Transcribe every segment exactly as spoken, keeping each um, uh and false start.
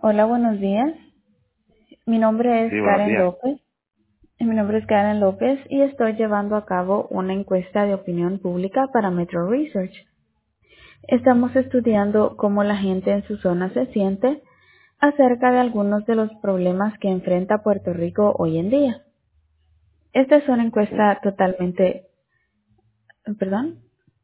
Hola, buenos días. Mi nombre Sí, es buenos Karen días. López. Mi nombre es Karen López y estoy llevando a cabo una encuesta de opinión pública para Metro Research. Estamos estudiando cómo la gente en su zona se siente acerca de algunos de los problemas que enfrenta Puerto Rico hoy en día. Esta es una Sí. encuesta totalmente, perdón,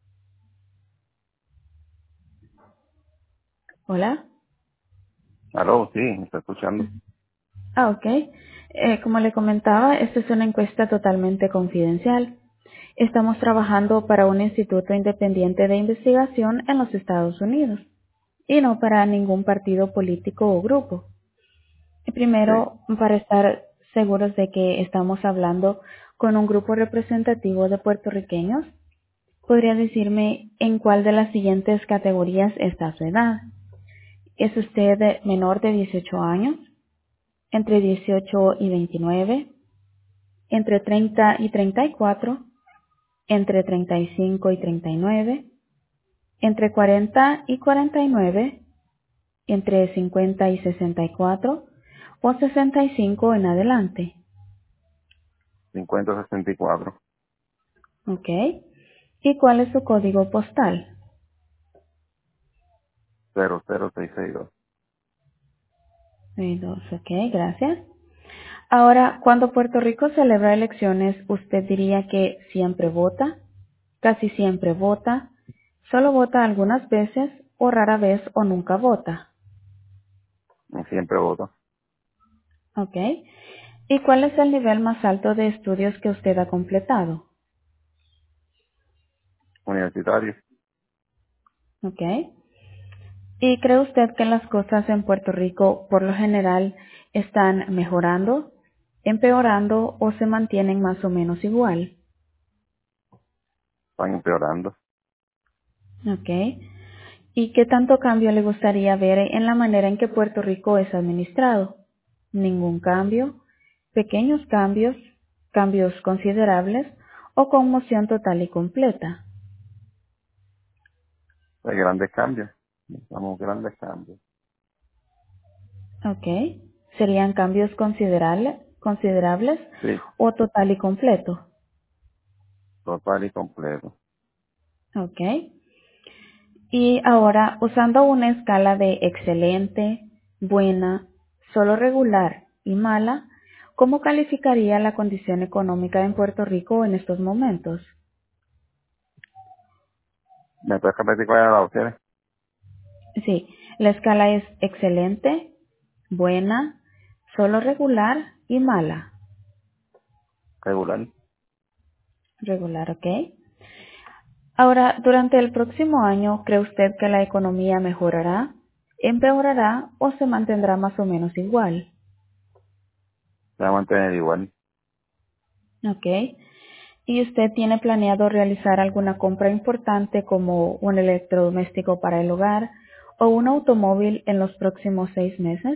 hola. Aló, sí, me está escuchando. Ah, ok. Eh, como le comentaba, esta es una encuesta totalmente confidencial. Estamos trabajando para un instituto independiente de investigación en los Estados Unidos y no para ningún partido político o grupo. Y Sí. primero, para estar seguros de que estamos hablando con un grupo representativo de puertorriqueños, ¿podría decirme en cuál de las siguientes categorías está su edad? ¿Es usted de- menor de dieciocho años? ¿Entre dieciocho y veintinueve? ¿Entre treinta y treinta y cuatro? ¿Entre treinta y cinco y treinta y nueve? Entre cuarenta y cuarenta y nueve, entre cincuenta y sesenta y cuatro o sesenta y cinco en adelante. cincuenta sesenta y cuatro. ¿Ok? ¿Y cuál es su código postal? cero cero seis seis dos. Hay dos, ok, gracias. Ahora, cuando Puerto Rico celebra elecciones, ¿usted diría que siempre vota? ¿Casi siempre vota? ¿Solo vota algunas veces o rara vez o nunca vota? Siempre voto. ¿Ok? ¿Y cuál es el nivel más alto de estudios que usted ha completado? Universitario. ¿Ok? ¿Y cree usted que las cosas en Puerto Rico por lo general están mejorando, empeorando o se mantienen más o menos igual? Están empeorando. ¿Ok? ¿Y qué tanto cambio le gustaría ver en la manera en que Puerto Rico es administrado? ¿Ningún cambio? ¿Pequeños cambios? ¿Cambios considerables? ¿O conmoción total y completa? Hay grandes cambios. Estamos grandes cambios. ¿Ok? ¿Serían cambios considerables, considerables Sí, o total y completo? total y completo. ¿Ok? Y ahora, usando una escala de excelente, buena, solo regular y mala, ¿cómo calificaría la condición económica en Puerto Rico en estos momentos? ¿Me puedes repetir cuáles eran las opciones? Sí, la escala es excelente, buena, solo regular y mala. Regular. Regular, ¿ok? Ahora, durante el próximo año, ¿cree usted que la economía mejorará, empeorará o se mantendrá más o menos igual? Se va a mantener igual. ¿Ok? ¿Y usted tiene planeado realizar alguna compra importante como un electrodoméstico para el hogar o un automóvil en los próximos seis meses?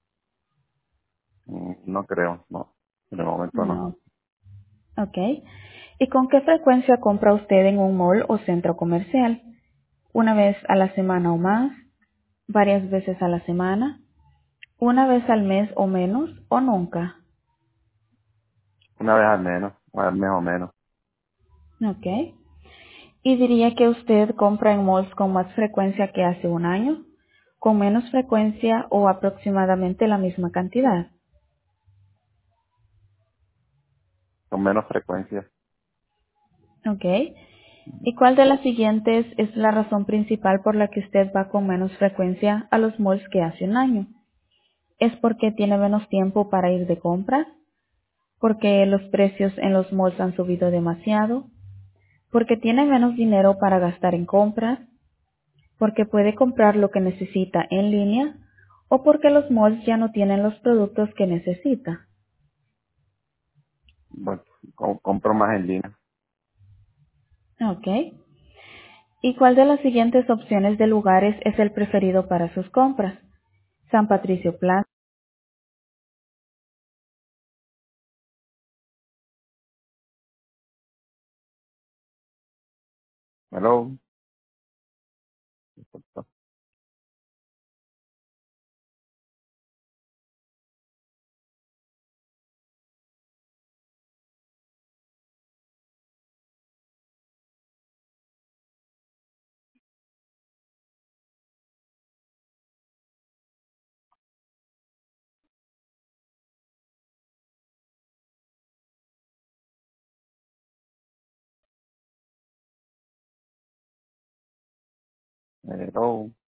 Mm, No creo, no. En el momento no. No. Ok. ¿Y con qué frecuencia compra usted en un mall o centro comercial? ¿Una vez a la semana o más? ¿Varias veces a la semana? ¿Una vez al mes o menos o nunca? Una vez al menos. Al mes o menos. Ok. ¿Y diría que usted compra en malls con más frecuencia que hace un año? ¿Con menos frecuencia o aproximadamente la misma cantidad? Con menos frecuencia. Ok. ¿Y cuál de las siguientes es la razón principal por la que usted va con menos frecuencia a los malls que hace un año? ¿Es porque tiene menos tiempo para ir de compras? ¿Porque los precios en los malls han subido demasiado? ¿Porque tiene menos dinero para gastar en compras? ¿Porque puede comprar lo que necesita en línea? ¿O porque los malls ya no tienen los productos que necesita? Bueno, com- compro más en línea. Ok. ¿Y cuál de las siguientes opciones de lugares es el preferido para sus compras? San Patricio Plaza. Hello. Hello.